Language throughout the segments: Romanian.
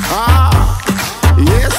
Yes.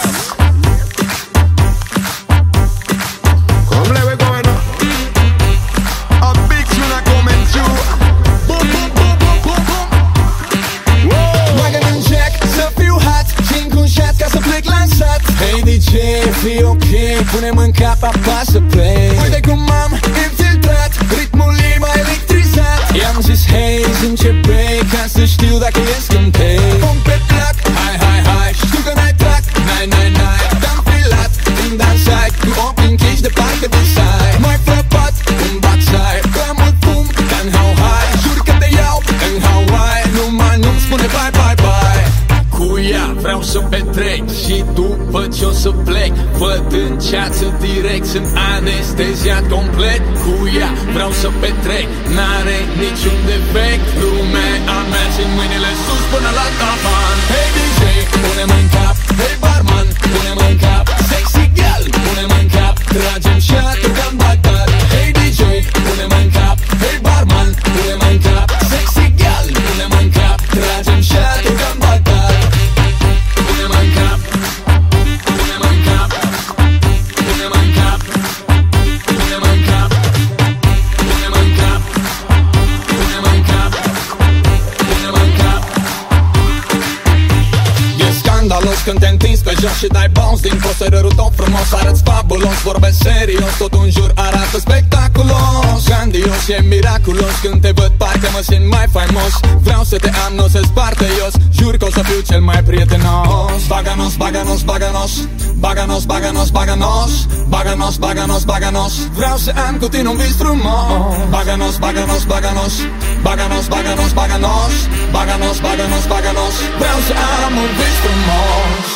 Come let we go now. A big tune a coming through. Boom, boom, boom, boom, boom, boom. Wow. Bagă în jack, să fiu hot și încunșat ca să plec lansat. Hey DJ, fii ok, pune-mă în cap, apasă play. Uite cum m-am infiltrat, ritmul e mai electrizat. I-am zis hey, zi-mi ce bei, ca să știu dacă e scântei. Pun pe plac, hai, hai, hai, știu că n-ai trac, n-ai, n-ai, n-ai. Te-am filat, când dansai, cu ochii închiși de parcă visai. M-ai frăpat, un backside, prea mult fum, ca în Hawaii. Jur că te iau în Hawaii, numai nu-mi spune bye, bye, bye. Cu ea vreau să petrec și după ce o să plec văd în ceață direct, sunt anesteziat complet. Cu ea vreau să petrec, n-are niciun defect. Lumea a mea și mâinile sus până la tavan. Hey DJ, pune-mă în cap, hey barman, pune-mă în cap. Sexy girl, pune-mă în cap, tragem shot-ul ca-n Bagdad. Hey DJ, pune-mă în cap, hey barman, pune-mă în cap. Sexy girl, pune-mă în cap, tragem shot-ul ca-n Bagdad. Pune-mă în cap, pune-mă în cap, pune-mă în cap, pune-mă în cap, pune-mă în cap, pune-mă în cap, pune-mă în cap. E scandalos când te întinzi pe jos și dai bounce din posterul tot frumos. Arăți fabulos, vorbesc serios, tot în jur arată spectaculos. Grandios, e miraculos, când te văd parcă mă simt mai faimos. Vreau să te am, n-o să-ți parte ios, jur că o să fiu cel mai prietenos. Baganos, baganos, baganos, baganos, baganos, baganos, baganos, baganos, baganos. Vreau să am cu tine un vis frumos. Baganos, baganos, baganos, baganos, baganos, baganos, baganos, baganos, baganos. Vreau să am un vis frumos.